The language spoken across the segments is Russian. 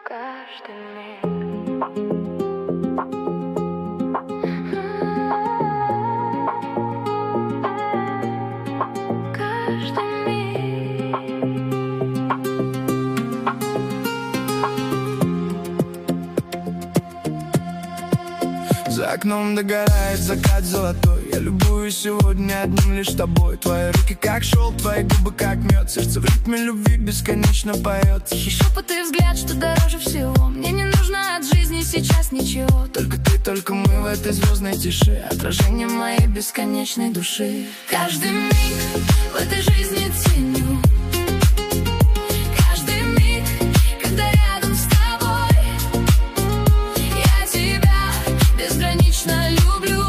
Каждый миг. Каждый миг. За окном догорает закат золотой. Я любуюсь сегодня одним лишь тобой. Твои руки как шелк, твои губы как мед. Сердце в ритме любви бесконечно поет. Тихий шепот и взгляд, что дороже всего. Мне не нужно от жизни сейчас ничего. Только ты, только мы в этой звездной тиши. Отражение моей бесконечной души. Каждый миг в этой жизни ценю. Каждый миг, когда рядом с тобой. Я тебя безгранично люблю.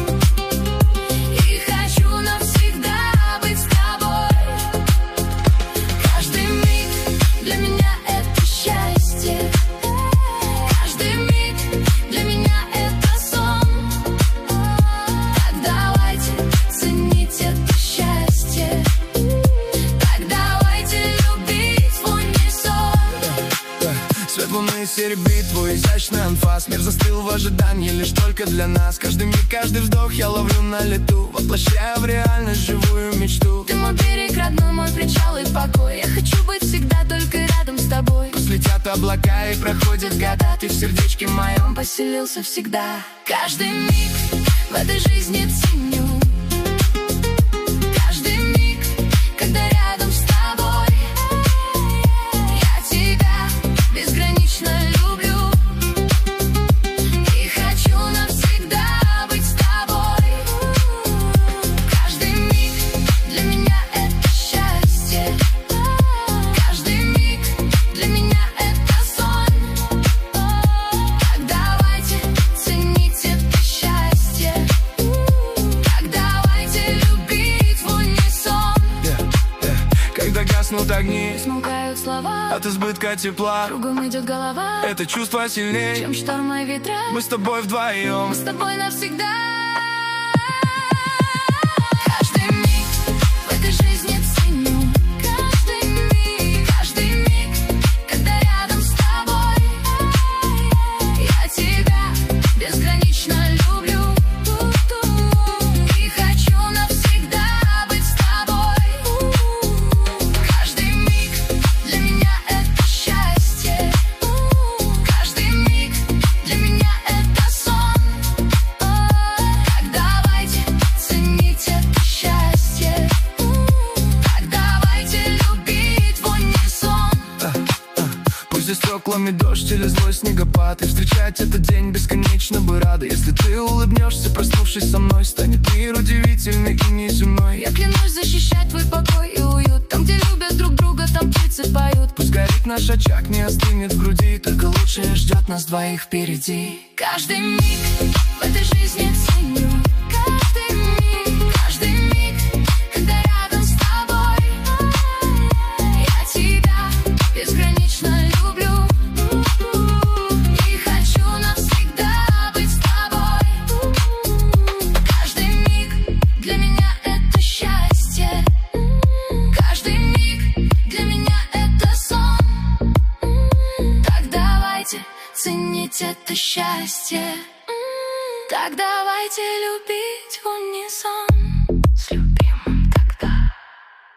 И хочу навсегда быть с тобой. Каждый миг для меня это счастье. Каждый миг для меня это сон. Так давайте ценить это счастье. Так давайте любить в унисон. Свет луны серебрит твой изящный анфас. Мир застыл в ожидании лишь только для нас. Каждый миг, каждый вздох я ловлю на лету, воплощая в реальность живую мечту. Ты мой берег, родной, мой причал и покой. Я хочу быть всегда только рядом с тобой. Пусть летят облака и проходят года, ты в сердечке моем Поселился всегда. Каждый миг в этой жизни ценю. Каждый миг, когда рядом с тобой. Я тебя безгранично люблю. И хочу навсегда быть с тобой. Каждый миг для меня это счастье. Каждый миг для меня это сон. Так давайте ценить это счастье. Так давайте любить в унисон. Когда гаснут огни, Смолкают слова, от избытка тепла, кругом идет голова. это чувство сильнее. Чем шторм и ветра, Мы с тобой вдвоем. мы с тобой навсегда. Каждый миг в этой жизни ценю. Каждый миг, когда рядом с тобой. Я тебя безгранично люблю. И хочу навсегда быть с тобой. Каждый миг для меня это счастье. Каждый миг для меня это сон. Так давайте ценить это счастье. Так давайте любить в унисон. Пусть за стеклами дождь или злой снегопад, и встречать этот день бесконечно бы рады. Если ты улыбнешься, проснувшись со мной, станет мир удивительный и неземной. Я клянусь защищать твой покой и уют. Там, где любят друг друга, там птицы поют. Пусть горит наш очаг, не остынет в груди, только лучшее ждет нас двоих впереди. Каждый миг в этой жизни ценю. Каждый миг, когда рядом с тобой. Я тебя безгранично люблю. И хочу навсегда быть с тобой. Каждый миг для меня это счастье. Каждый миг для меня это сон. Так давайте ценить это счастье. Так давайте любить в унисон.